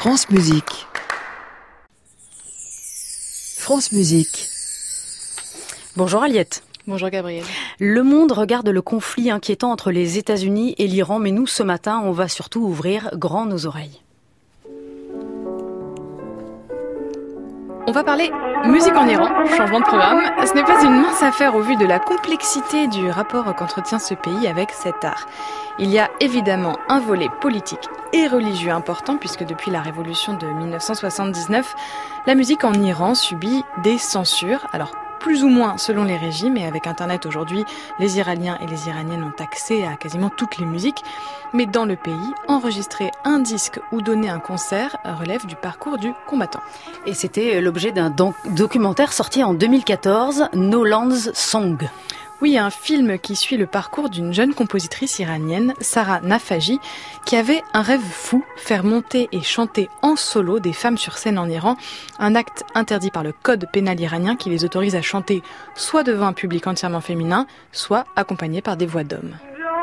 France Musique. France Musique. Bonjour Aliette. Bonjour Gabriel. Le monde regarde le conflit inquiétant entre les États-Unis et l'Iran, mais nous, ce matin, on va surtout ouvrir grand nos oreilles. On va parler musique en Iran, changement de programme. Ce n'est pas une mince affaire au vu de la complexité du rapport qu'entretient ce pays avec cet art. Il y a évidemment un volet politique et religieux important puisque depuis la révolution de 1979, la musique en Iran subit des censures. Alors, plus ou moins selon les régimes, et avec Internet aujourd'hui, les Iraniens et les Iraniennes ont accès à quasiment toutes les musiques. Mais dans le pays, enregistrer un disque ou donner un concert relève du parcours du combattant. Et c'était l'objet d'un documentaire sorti en 2014, No Land's Song. Oui, un film qui suit le parcours d'une jeune compositrice iranienne, Sarah Nafaji, qui avait un rêve fou, faire monter et chanter en solo des femmes sur scène en Iran, un acte interdit par le code pénal iranien qui les autorise à chanter soit devant un public entièrement féminin, soit accompagnées par des voix d'hommes.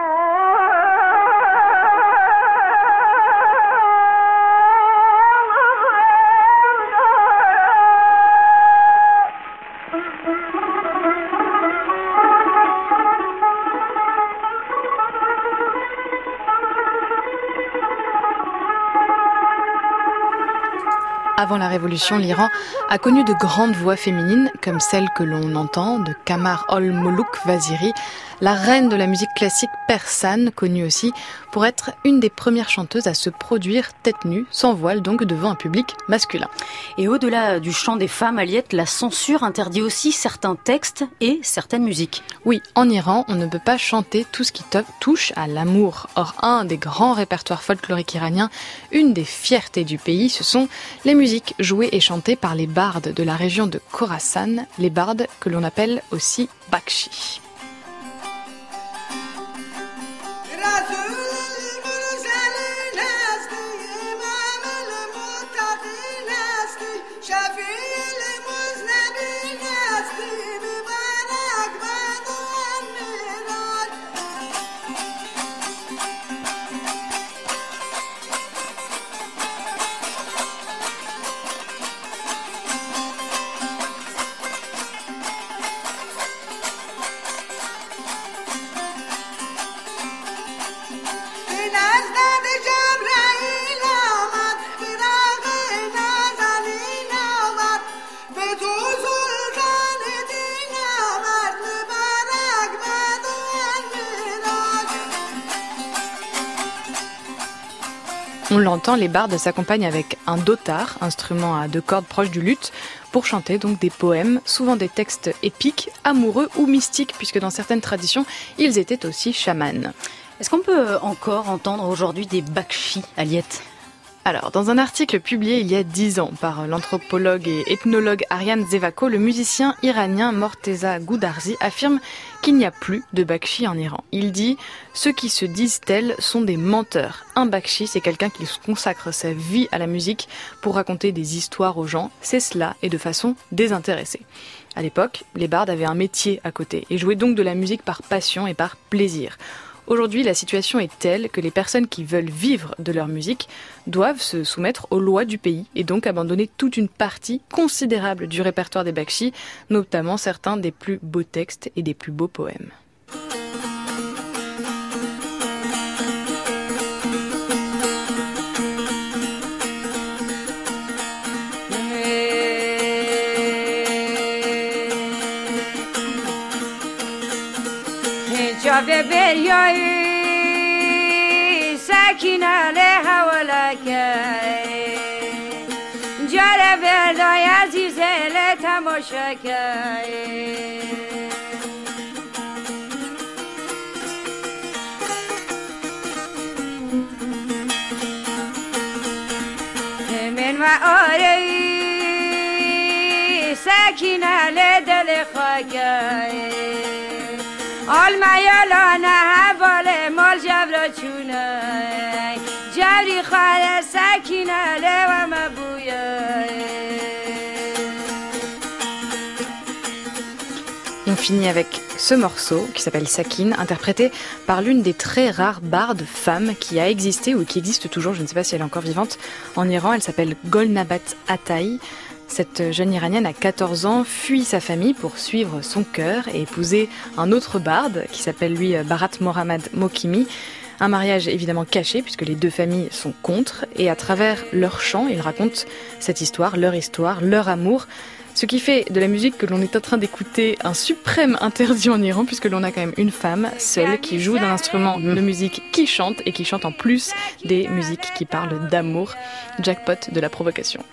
Avant la Révolution, l'Iran a connu de grandes voix féminines, comme celle que l'on entend de Kamar ol-Molouk Vaziri, la reine de la musique classique persane, connue aussi pour être une des premières chanteuses à se produire tête nue, sans voile, donc devant un public masculin. Et au-delà du chant des femmes, Aliette, la censure interdit aussi certains textes et certaines musiques. Oui, en Iran, on ne peut pas chanter tout ce qui touche à l'amour. Or, un des grands répertoires folkloriques iraniens, une des fiertés du pays, ce sont les musiques jouées et chantées par les bardes de la région de Khorasan, les bardes que l'on appelle aussi Bakshi. On l'entend, les bardes s'accompagnent avec un dotar, instrument à deux cordes proche du luth, pour chanter donc des poèmes, souvent des textes épiques, amoureux ou mystiques, puisque dans certaines traditions, ils étaient aussi chamans. Est-ce qu'on peut encore entendre aujourd'hui des bakshi, Aliette ? Alors, dans un article publié il y a 10 ans par l'anthropologue et ethnologue Ariane Zevako, le musicien iranien Morteza Goudarzi affirme qu'il n'y a plus de bakshi en Iran. Il dit « Ceux qui se disent tels sont des menteurs. Un bakshi, c'est quelqu'un qui consacre sa vie à la musique pour raconter des histoires aux gens. C'est cela, et de façon désintéressée. » À l'époque, les bardes avaient un métier à côté et jouaient donc de la musique par passion et par plaisir. Aujourd'hui, la situation est telle que les personnes qui veulent vivre de leur musique doivent se soumettre aux lois du pays et donc abandonner toute une partie considérable du répertoire des bakshi, notamment certains des plus beaux textes et des plus beaux poèmes. جاوه بریایی سکینه لحولکه جاره بردای عزیزه لتماشکه من و آره سکینه لدل خاکه المایلانه حواله مال جبرا چونه جبری خواهد سکینه لوه مبویه finit avec ce morceau qui s'appelle Sakine, interprété par l'une des très rares bardes femmes qui a existé ou qui existe toujours, je ne sais pas si elle est encore vivante, en Iran. Elle s'appelle Golnabat Ataï. Cette jeune Iranienne à 14 ans fuit sa famille pour suivre son cœur et épouser un autre barde qui s'appelle lui Barat Mohammad Mokimi. Un mariage évidemment caché puisque les deux familles sont contre, et à travers leurs chants, ils racontent cette histoire, leur amour. Ce qui fait de la musique que l'on est en train d'écouter un suprême interdit en Iran, puisque l'on a quand même une femme seule qui joue d'un instrument de musique qui chante, et qui chante en plus des musiques qui parlent d'amour. Jackpot de la provocation.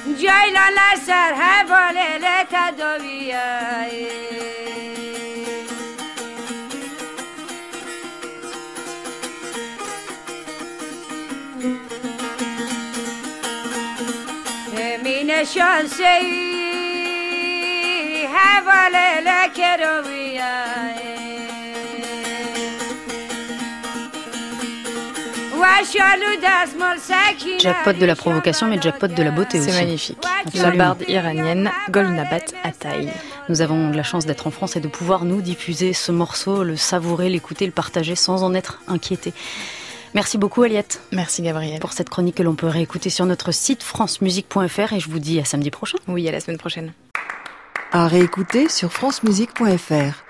Jackpot de la provocation, mais jackpot de la beauté aussi. C'est magnifique. Absolument. La barde iranienne Golnabat Ataï. Nous avons la chance d'être en France et de pouvoir nous diffuser ce morceau, le savourer, l'écouter, le partager sans en être inquiété. Merci beaucoup Aliette. Merci Gabrielle. Pour cette chronique que l'on peut réécouter sur notre site francemusique.fr, et je vous dis à samedi prochain. Oui, à la semaine prochaine. À réécouter sur francemusique.fr.